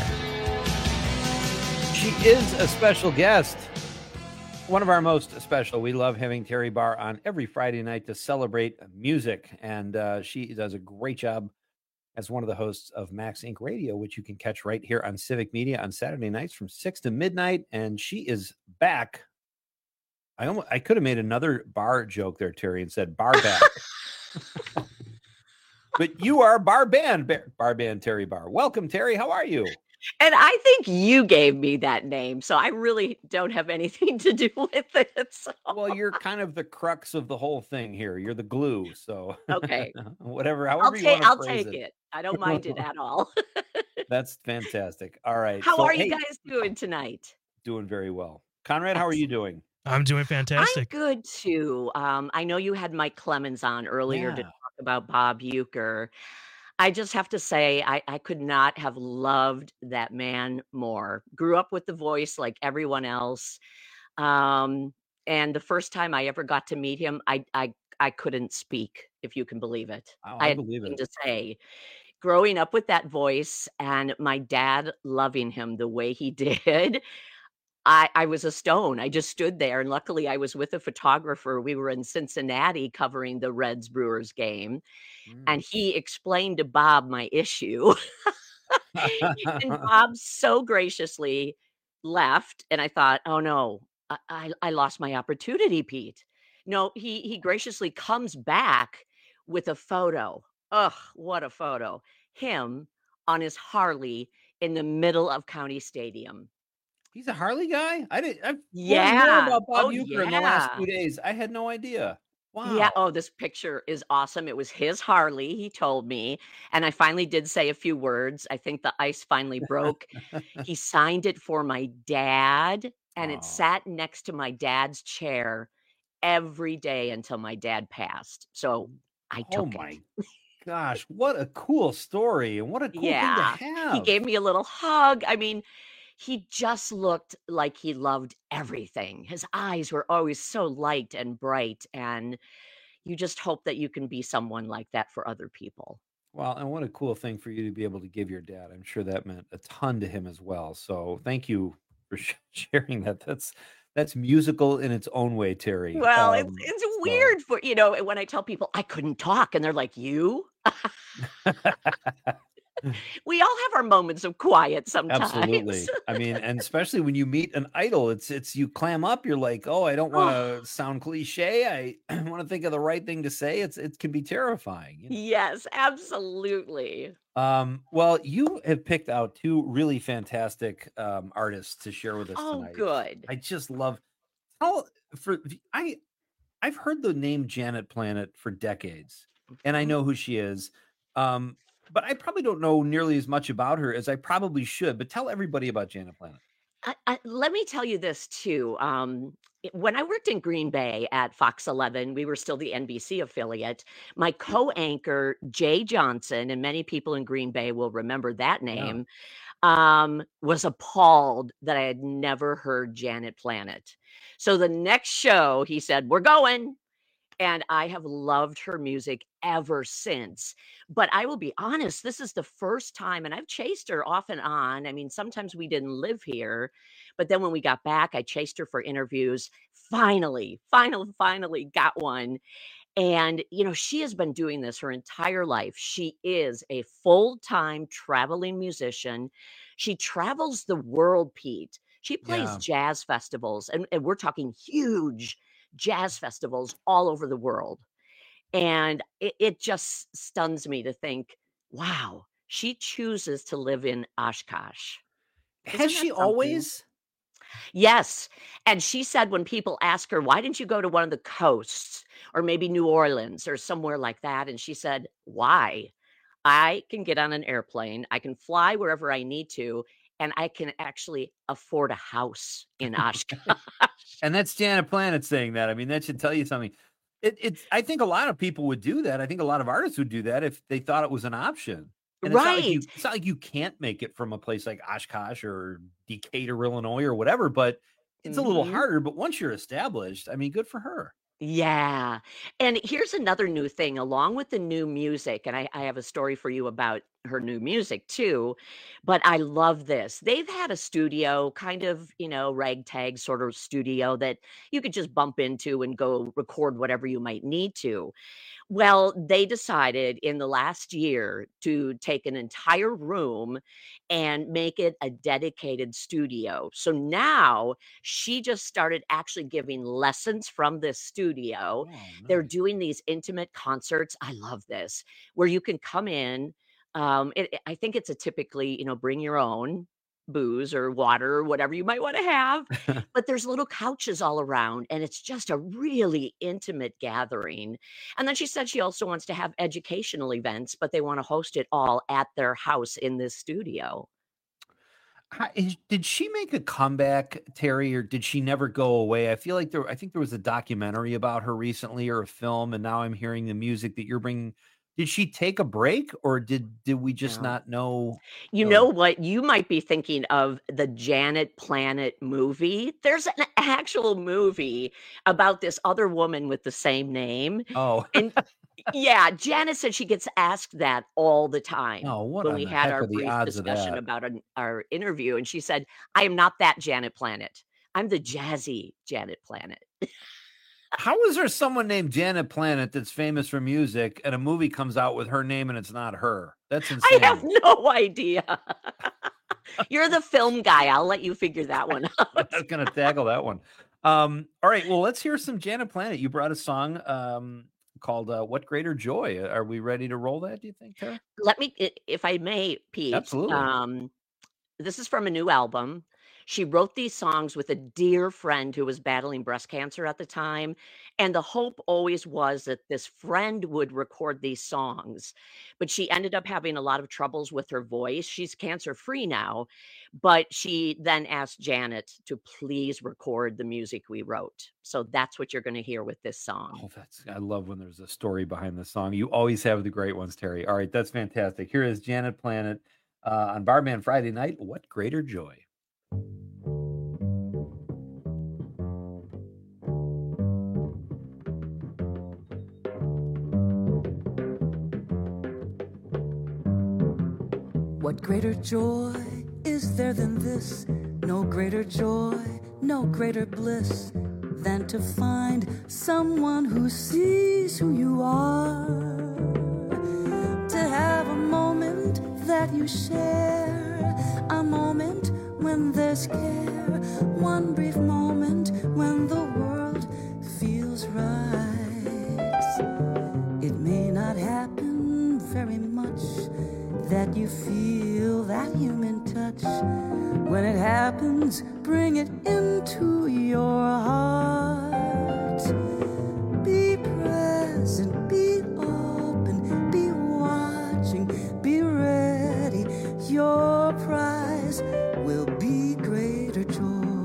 She is a special guest. One of our most special. We love having Terry Barr on every Friday night to celebrate music. And she does a great job as one of the hosts of Max Inc. Radio, which you can catch right here on Civic Media on Saturday nights from 6 to midnight. And she is back. I could have made another bar joke there, Terry, and said bar back. But you are Bar Band Terry Barr. Welcome, Terry. How are you? And I think you gave me that name, so I really don't have anything to do with it. So. Well, you're kind of the crux of the whole thing here. You're the glue. So okay, however I'll you want to phrase take it. I don't mind it at all. That's fantastic. All right. How are you guys doing tonight? Doing very well. Conrad, how are you doing? I'm doing fantastic. I'm good too. I know you had Mike Clemens on earlier to talk about Bob Uecker. I just have to say, I could not have loved that man more. Grew up with the voice like everyone else. And the first time I ever got to meet him, I couldn't speak, if you can believe it. Oh, I had believe nothing it. to say. Growing up with that voice and my dad loving him the way he did, I was a stone. I just stood there. And luckily I was with a photographer. We were in Cincinnati covering the Reds Brewers game. And he explained to Bob my issue. And Bob so graciously left. And I thought, oh no, I lost my opportunity, Pete. No, he graciously comes back with a photo. Ugh, what a photo. Him on his Harley in the middle of County Stadium. He's a Harley guy? I've learned Yeah. more about Bob Oh, Uecker in the last yeah. 2 days. I had no idea. Wow. Yeah. Oh, this picture is awesome. It was his Harley, he told me. And I finally did say a few words. I think the ice finally broke. He signed it for my dad, and it sat next to my dad's chair every day until my dad passed. So I took it. Gosh, what a cool story, and what a cool thing to have. He gave me a little hug. I mean, he just looked like he loved everything. His eyes were always so light and bright, and you just hope that you can be someone like that for other people. Well, and what a cool thing for you to be able to give your dad. I'm sure that meant a ton to him as well. So thank you for sharing that. That's musical in its own way, Terry. Well, it's weird for, when I tell people I couldn't talk and they're like, you? We all have our moments of quiet sometimes. Absolutely. I mean, and especially when you meet an idol, it's you clam up. You're like, oh, I don't want to sound cliche. I want to think of the right thing to say. It can be terrifying. Yes, absolutely. Well, you have picked out two really fantastic artists to share with us tonight. Good. I just love. I've heard the name Janet Planet for decades, and I know who she is. But I probably don't know nearly as much about her as I probably should. But tell everybody about Janet Planet. Let me tell you this too. When I worked in Green Bay at Fox 11, we were still the NBC affiliate. My co-anchor, Jay Johnson, and many people in Green Bay will remember that name, was appalled that I had never heard Janet Planet. So the next show, he said, we're going. And I have loved her music ever since. But I will be honest, this is the first time, and I've chased her off and on. I mean, sometimes we didn't live here, but then when we got back, I chased her for interviews. Finally got one. And, she has been doing this her entire life. She is a full-time traveling musician. She travels the world, Pete. She plays jazz festivals, and we're talking huge jazz festivals all over the world. And it just stuns me to think, wow, she chooses to live in Oshkosh. Has she always? Yes. And she said when people ask her, why didn't you go to one of the coasts or maybe New Orleans or somewhere like that? And she said, why? I can get on an airplane. I can fly wherever I need to. And I can actually afford a house in Oshkosh. And that's Janet Planet saying that. I mean, that should tell you something. I think a lot of people would do that. I think a lot of artists would do that if they thought it was an option. And Right. It's not like you can't make it from a place like Oshkosh or Decatur, Illinois or whatever, but it's a little harder. But once you're established, I mean, good for her. Yeah. And here's another new thing along with the new music, and I have a story for you about her new music too, but I love this. They've had a studio, kind of, ragtag sort of studio that you could just bump into and go record whatever you might need to. Well, they decided in the last year to take an entire room and make it a dedicated studio. So now she just started actually giving lessons from this studio. They're doing these intimate concerts. I love this, where you can come in. I think it's a typically, bring your own booze or water or whatever you might want to have, but there's little couches all around and it's just a really intimate gathering. And then she said she also wants to have educational events, but they want to host it all at their house in this studio. Did she make a comeback, Terry, or did she never go away? I think there was a documentary about her recently or a film, and now I'm hearing the music that you're bringing. Did she take a break, or did we just not know? You know what? You might be thinking of the Janet Planet movie. There's an actual movie about this other woman with the same name. Oh. And yeah, Janet said she gets asked that all the time. Oh, what when on we the had heck our are the brief odds of discussion that? about our interview, and she said, I am not that Janet Planet. I'm the jazzy Janet Planet. How is there someone named Janet Planet that's famous for music and a movie comes out with her name and it's not her? That's insane. I have no idea. You're the film guy. I'll let you figure that one out. I was going to tackle that one. All right. Well, let's hear some Janet Planet. You brought a song called What Greater Joy. Are we ready to roll that, do you think, Tara? Let me, if I may, Pete. Absolutely. This is from a new album. She wrote these songs with a dear friend who was battling breast cancer at the time. And the hope always was that this friend would record these songs. But she ended up having a lot of troubles with her voice. She's cancer-free now. But she then asked Janet to please record the music we wrote. So that's what you're going to hear with this song. Oh, I love when there's a story behind the song. You always have the great ones, Terry. All right, that's fantastic. Here is Janet Planet on Barman Friday night. What Greater Joy. What greater joy is there than this? No greater joy, no greater bliss than to find someone who sees who you are. To have a moment that you share, a moment when there's care, one brief moment when the world feels right. It may not happen very much that you feel that human touch. When it happens, bring it into your heart. Be present, be open, be watching, be ready. Your prize will be greater joy.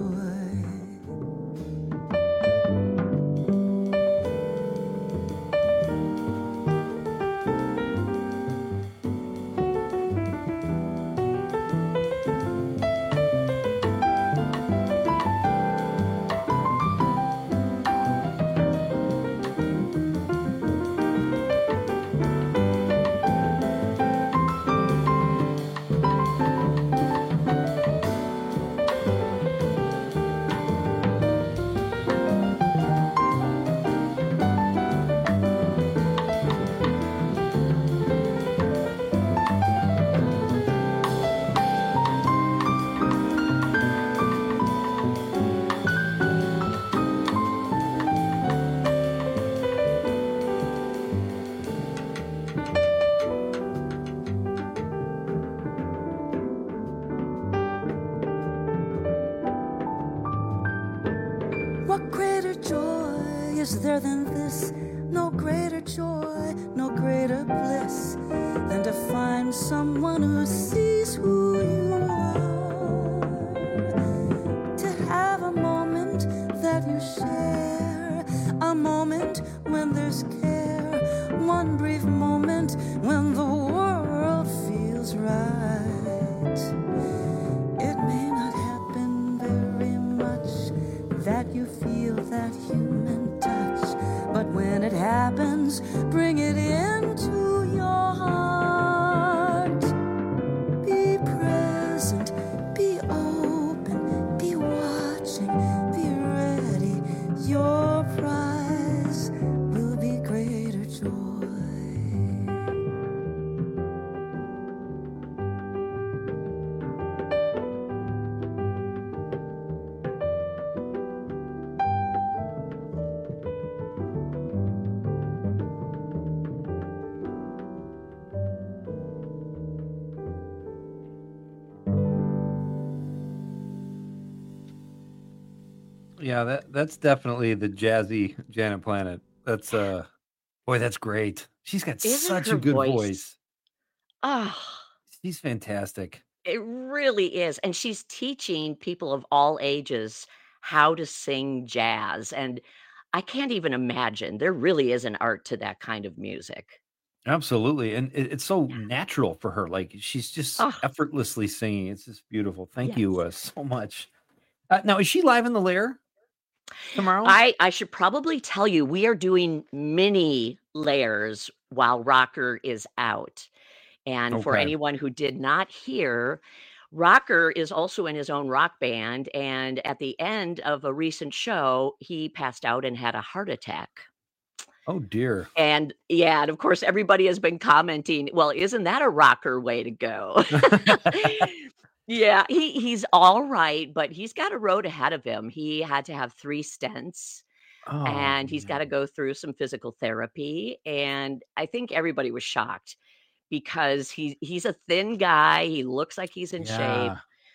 What greater joy is there than this? No greater joy, no greater bliss than to find someone who sees who you are. To have a moment that you share, a moment when there's care, one brief moment when the world feels right. It may not happen very much that you feel that human touch. Yeah, that's definitely the jazzy Janet Planet. That's boy, that's great. She's got such a good voice. Oh, She's fantastic. it really is. And she's teaching people of all ages how to sing jazz. And I can't even imagine. There really is an art to that kind of music. Absolutely. And it's so natural for her. Like she's just effortlessly singing. It's just beautiful. Thank you so much. Now, is she live in the Lair tomorrow? I should probably tell you, we are doing mini layers while Rocker is out. And for Okay. anyone who did not hear, Rocker is also in his own rock band. And at the end of a recent show, he passed out and had a heart attack. Oh, dear. And yeah, and of course, everybody has been commenting, well, isn't that a rocker way to go? Yeah, he's all right, but he's got a road ahead of him. He had to have 3 stents. Oh, And he's got to go through some physical therapy. And I think everybody was shocked because he's a thin guy. He looks like he's in shape.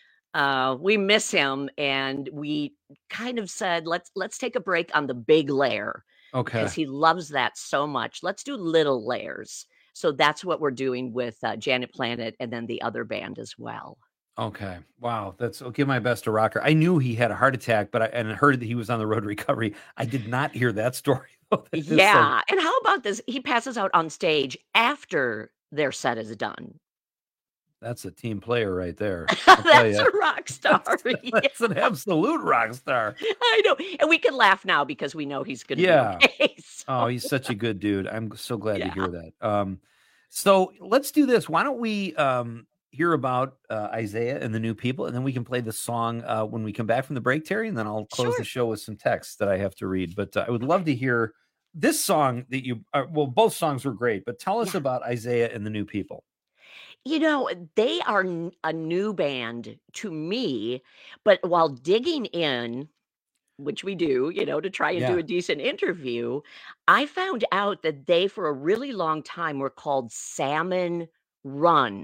We miss him, and we kind of said, let's take a break on the big layer Okay. because he loves that so much. Let's do little layers. So that's what we're doing with Janet Planet and then the other band as well. Okay. Wow. I'll give my best to Rocker. I knew he had a heart attack, but I heard that he was on the road to recovery. I did not hear that story. That is so- Yeah. And how about this? He passes out on stage after their set is done. That's a team player right there. I'll tell That's ya. a rock star. That's an absolute rock star. I know. And we can laugh now because we know he's going to Yeah. be okay. Oh, he's such a good dude. I'm so glad to hear that. So let's do this. Why don't we hear about Isaiah and the New People, and then we can play the song when we come back from the break, Terry, and then I'll close the show with some text that I have to read. But I would love to hear this song that you, well, both songs were great, but tell us about Isaiah and the New People. You know, they are a new band to me, but while digging in, which we do, to try and do Yeah. a decent interview, I found out that they, for a really long time, were called Salmon Run.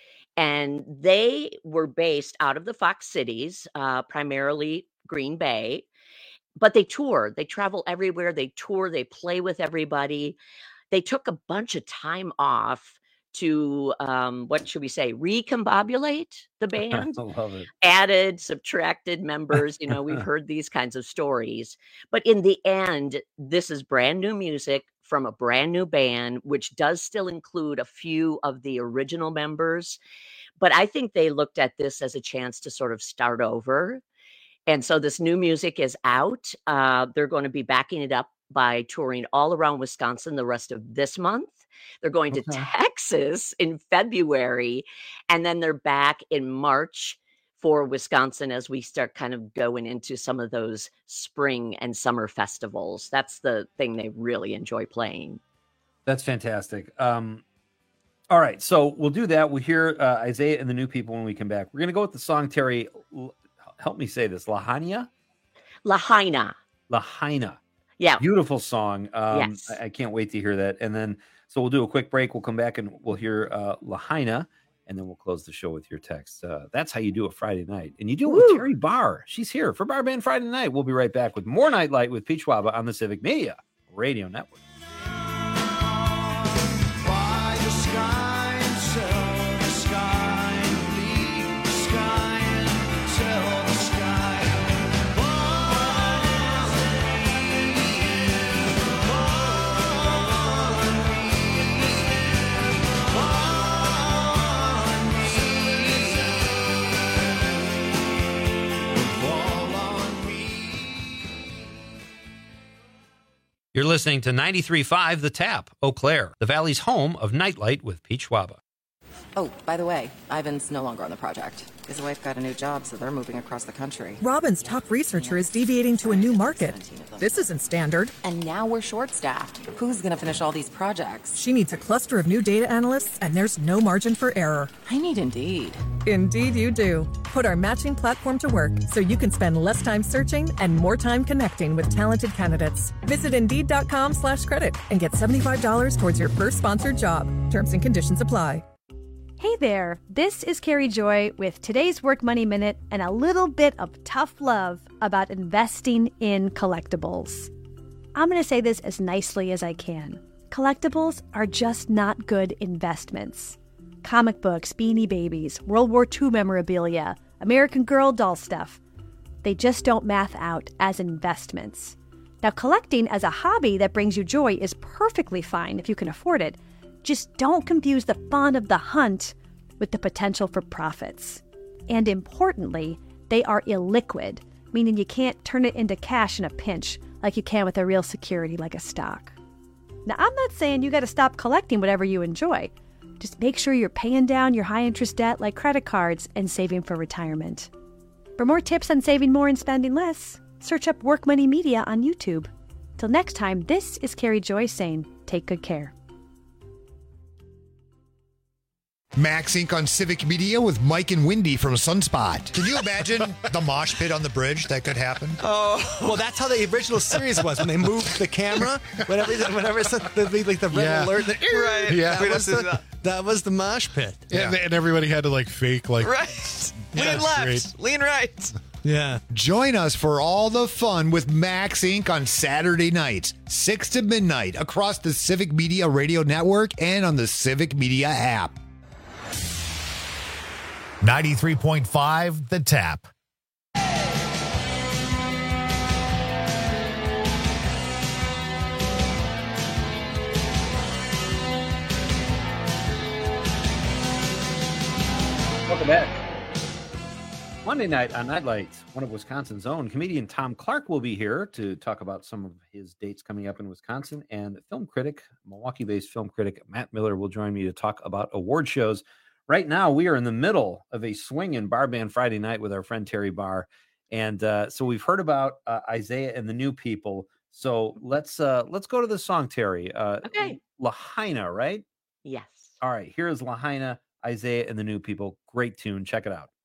And they were based out of the Fox Cities, primarily Green Bay, but they tour. They travel everywhere. They tour. They play with everybody. They took a bunch of time off to, what should we say, recombobulate the band. I love it. Added, subtracted members. We've heard these kinds of stories. But in the end, this is brand new music from a brand new band, which does still include a few of the original members. But I think they looked at this as a chance to sort of start over. And so this new music is out. They're going to be backing it up by touring all around Wisconsin the rest of this month. They're going to Texas in February, and then they're back in March for Wisconsin as we start kind of going into some of those spring and summer festivals. That's the thing they really enjoy playing. That's fantastic. All right, so we'll do that. We'll hear Isaiah and the New People when we come back. We're going to go with the song, Terry. Help me say this. Lahaina? Lahaina. Lahaina. Yeah. Beautiful song. Yes. I can't wait to hear that. And then, so we'll do a quick break. We'll come back and we'll hear Lahaina, and then we'll close the show with your text. That's how you do a Friday night. And you do it with Terry Barr. She's here for Bar Band Friday Night. We'll be right back with more Nightlight with Peach Waba on the Civic Media Radio Network. You're listening to 93.5 The Tap, Eau Claire, the Valley's home of Nightlight with Peach Waba. Oh, by the way, Ivan's no longer on the project. His wife got a new job, so they're moving across the country. Robin's top researcher is deviating to a new market. This isn't standard. And now we're short-staffed. Who's going to finish all these projects? She needs a cluster of new data analysts, and there's no margin for error. I need Indeed. Indeed you do. Put our matching platform to work so you can spend less time searching and more time connecting with talented candidates. Visit Indeed.com/credit and get $75 towards your first sponsored job. Terms and conditions apply. Hey there, this is Carrie Joy with today's Work Money Minute and a little bit of tough love about investing in collectibles. I'm going to say this as nicely as I can. Collectibles are just not good investments. Comic books, Beanie Babies, World War II memorabilia, American Girl doll stuff. They just don't math out as investments. Now, collecting as a hobby that brings you joy is perfectly fine if you can afford it. Just don't confuse the fun of the hunt with the potential for profits. And importantly, they are illiquid, meaning you can't turn it into cash in a pinch like you can with a real security like a stock. Now, I'm not saying you got to stop collecting whatever you enjoy. Just make sure you're paying down your high-interest debt like credit cards and saving for retirement. For more tips on saving more and spending less, search up Work Money Media on YouTube. Till next time, this is Carrie Joy saying, take good care. Max Inc. on Civic Media with Mike and Wendy from Sunspot. Can you imagine the mosh pit on the bridge that could happen? Oh, well, that's how the original series was when they moved the camera. Whenever it's like the red alert, right? Yeah, that was the mosh pit. Yeah. And everybody had to like fake like right. Lean left, lean right. Yeah. Join us for all the fun with Max Inc. on Saturday nights, 6 to midnight, across the Civic Media Radio Network and on the Civic Media app. 93.5 The Tap. Welcome back. Monday night on Nightlight, one of Wisconsin's own, comedian Tom Clark will be here to talk about some of his dates coming up in Wisconsin, and film critic, Milwaukee-based film critic Matt Miller will join me to talk about award shows. Right now, we are in the middle of a swinging bar band Friday night with our friend Terry Barr. And so we've heard about Isaiah and the New People. So let's go to the song, Terry. Okay. Lahaina, right? Yes. All right. Here is Lahaina, Isaiah and the New People. Great tune. Check it out.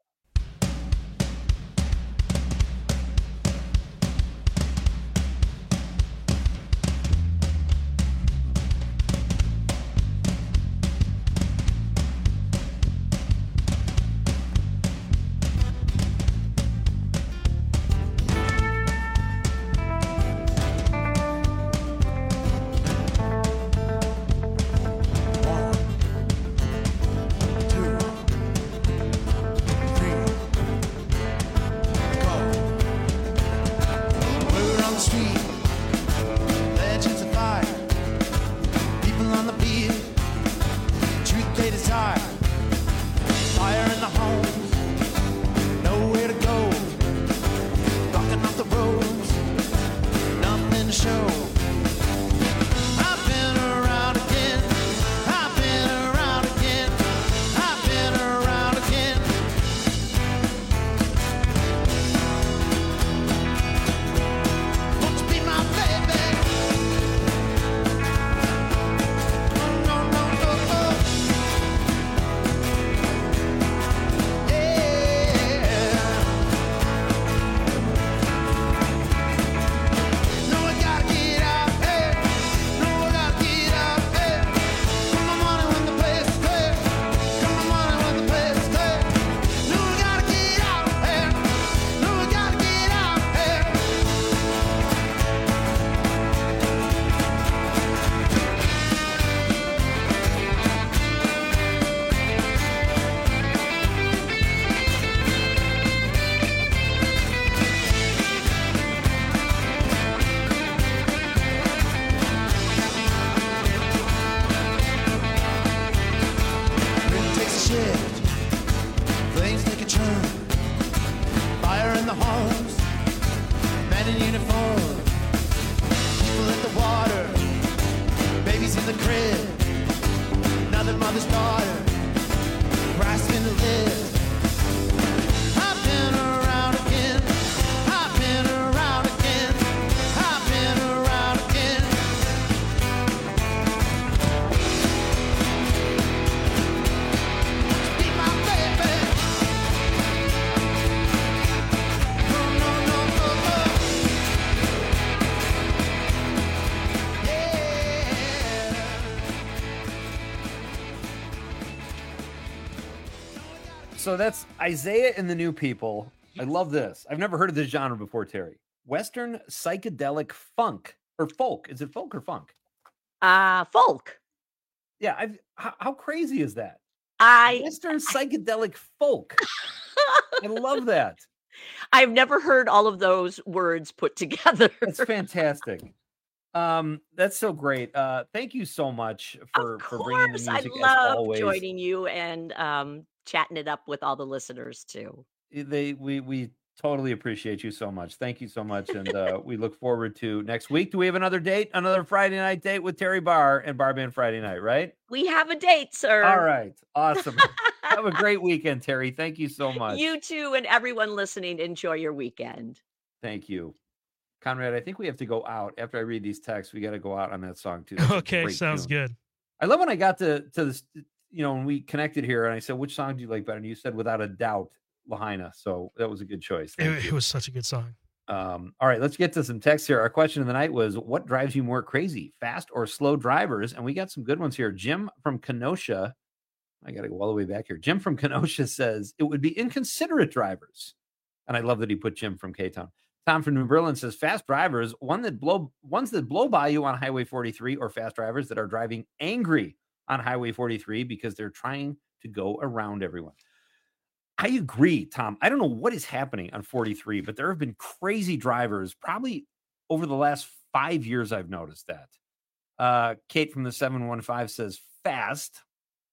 So that's Isaiah and the New People. I love this. I've never heard of this genre before, Terry. Western psychedelic funk or folk. Is it folk or funk? Folk. Yeah. How crazy is that? Western psychedelic folk. I love that. I've never heard all of those words put together. That's fantastic. That's so great. Thank you so much for bringing the music. I love joining you and chatting it up with all the listeners too. We totally appreciate you so much. Thank you so much, and we look forward to next week. Do we have another date? Another Friday night date with Terry Barr and Bar Band Friday night, right? We have a date, sir. All right, awesome. Have a great weekend, Terry. Thank you so much. You too, and everyone listening, enjoy your weekend. Thank you. Conrad, I think we have to go out. After I read these texts, we got to go out on that song too. Okay, sounds good. I love when I got to this, when we connected here and I said, which song do you like better? And you said, without a doubt, Lahaina. So that was a good choice. It was such a good song. All right, let's get to some texts here. Our question of the night was, what drives you more crazy, fast or slow drivers? And we got some good ones here. Jim from Kenosha. I got to go all the way back here. Jim from Kenosha says it would be inconsiderate drivers. And I love that he put Jim from K-Town. Tom from New Berlin says fast drivers, ones that blow by you on Highway 43, or fast drivers that are driving angry on Highway 43 because they're trying to go around everyone. I agree, Tom. I don't know what is happening on 43, but there have been crazy drivers probably over the last 5 years. I've noticed that. Kate from the 715 says fast.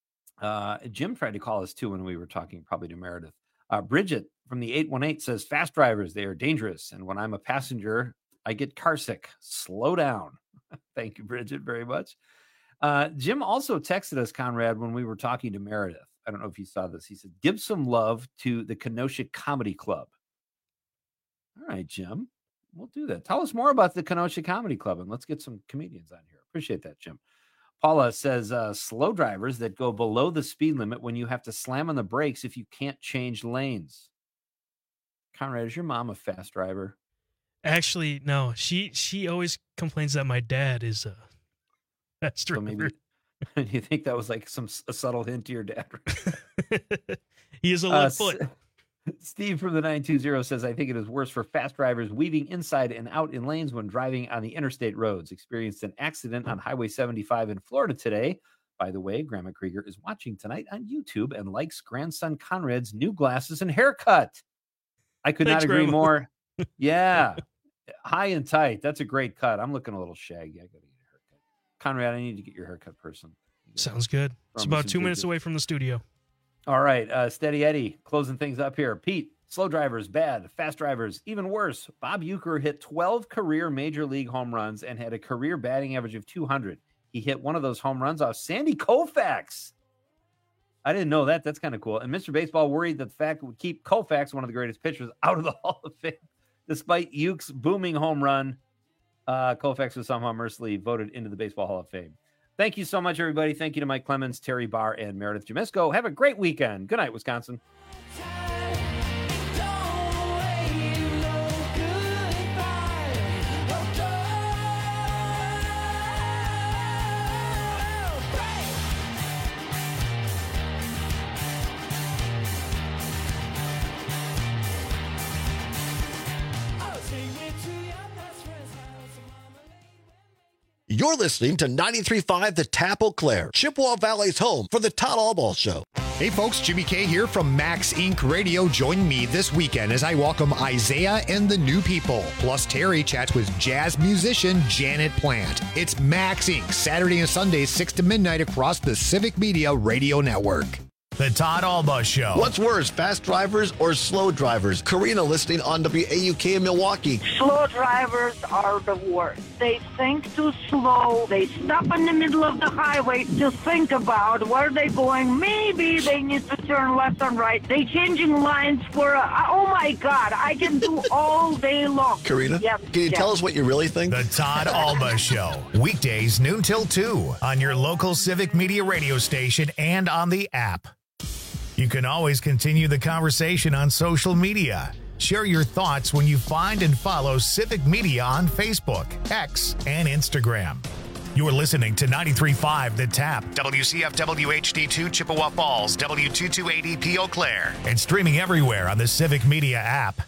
Jim tried to call us too when we were talking probably to Meredith. Bridget from the 818 says fast drivers, they are dangerous. And when I'm a passenger, I get carsick. Slow down. Thank you, Bridget, very much. Jim also texted us, Conrad, when we were talking to Meredith. I don't know if you saw this. He said, give some love to the Kenosha Comedy Club. All right, Jim, we'll do that. Tell us more about the Kenosha Comedy Club, and let's get some comedians on here. Appreciate that, Jim. Paula says, slow drivers that go below the speed limit when you have to slam on the brakes if you can't change lanes. Conrad, is your mom a fast driver? Actually, no. She always complains that my dad is a fast driver. So maybe you think that was like a subtle hint to your dad? He is a left foot. Steve from the 920 says, I think it is worse for fast drivers weaving inside and out in lanes when driving on the interstate roads. Experienced an accident on Highway 75 in Florida today. By the way, Grandma Krieger is watching tonight on YouTube and likes grandson Conrad's new glasses and haircut. I could not agree more. Yeah. High and tight. That's a great cut. I'm looking a little shaggy. I got to get a haircut. Conrad, I need to get your haircut person. Sounds good. It's about 2 minutes away from the studio. All right. Steady Eddie closing things up here. Pete, slow drivers, bad. Fast drivers, even worse. Bob Uecker hit 12 career major league home runs and had a career batting average of 200. He hit one of those home runs off Sandy Koufax. I didn't know that. That's kind of cool. And Mr. Baseball worried that the fact would keep Koufax, one of the greatest pitchers, out of the Hall of Fame. Despite Ueck's booming home run, Koufax was somehow mercifully voted into the Baseball Hall of Fame. Thank you so much, everybody. Thank you to Mike Clemens, Terry Barr, and Meredith Jamesko. Have a great weekend. Good night, Wisconsin. You're listening to 93.5 The Tap Eau Claire, Chippewa Valley's home for the Todd Albaugh Show. Hey folks, Jimmy K here from Max Inc. Radio. Join me this weekend as I welcome Isaiah and the New People. Plus Terry chats with jazz musician Janet Plant. It's Max Inc. Saturday and Sunday, 6 to midnight across the Civic Media Radio Network. The Todd Albaugh Show. What's worse, fast drivers or slow drivers? Karina listening on WAUK in Milwaukee. Slow drivers are the worst. They think too slow. They stop in the middle of the highway to think about where they're going. Maybe they need to turn left and right. They changing lines for oh my God, I can do all day long. Karina, yep, can you tell us what you really think? The Todd Albaugh Show. Weekdays noon till 2 on your local Civic Media radio station and on the app. You can always continue the conversation on social media. Share your thoughts when you find and follow Civic Media on Facebook, X, and Instagram. You're listening to 93.5 The Tap, WCFW HD2 Chippewa Falls, W228EP Eau Claire, and streaming everywhere on the Civic Media app.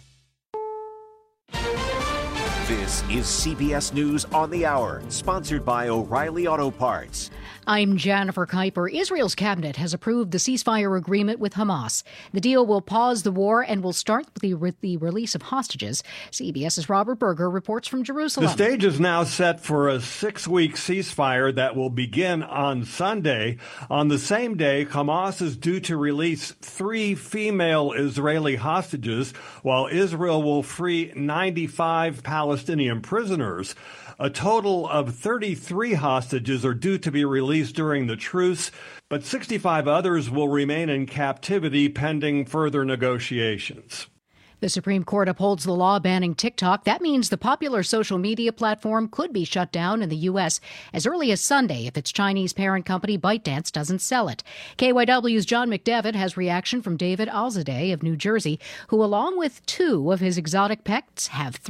This is CBS News on the Hour, sponsored by O'Reilly Auto Parts. I'm Jennifer Kuiper. Israel's cabinet has approved the ceasefire agreement with Hamas. The deal will pause the war and will start with the release of hostages. CBS's Robert Berger reports from Jerusalem. The stage is now set for a 6-week ceasefire that will begin on Sunday. On the same day, Hamas is due to release 3 female Israeli hostages, while Israel will free 95 Palestinian prisoners. A total of 33 hostages are due to be released during the truce, but 65 others will remain in captivity pending further negotiations. The Supreme Court upholds the law banning TikTok. That means the popular social media platform could be shut down in the U.S. as early as Sunday if its Chinese parent company ByteDance doesn't sell it. KYW's John McDevitt has reaction from David Alzadeh of New Jersey, who, along with 2 of his exotic pets, have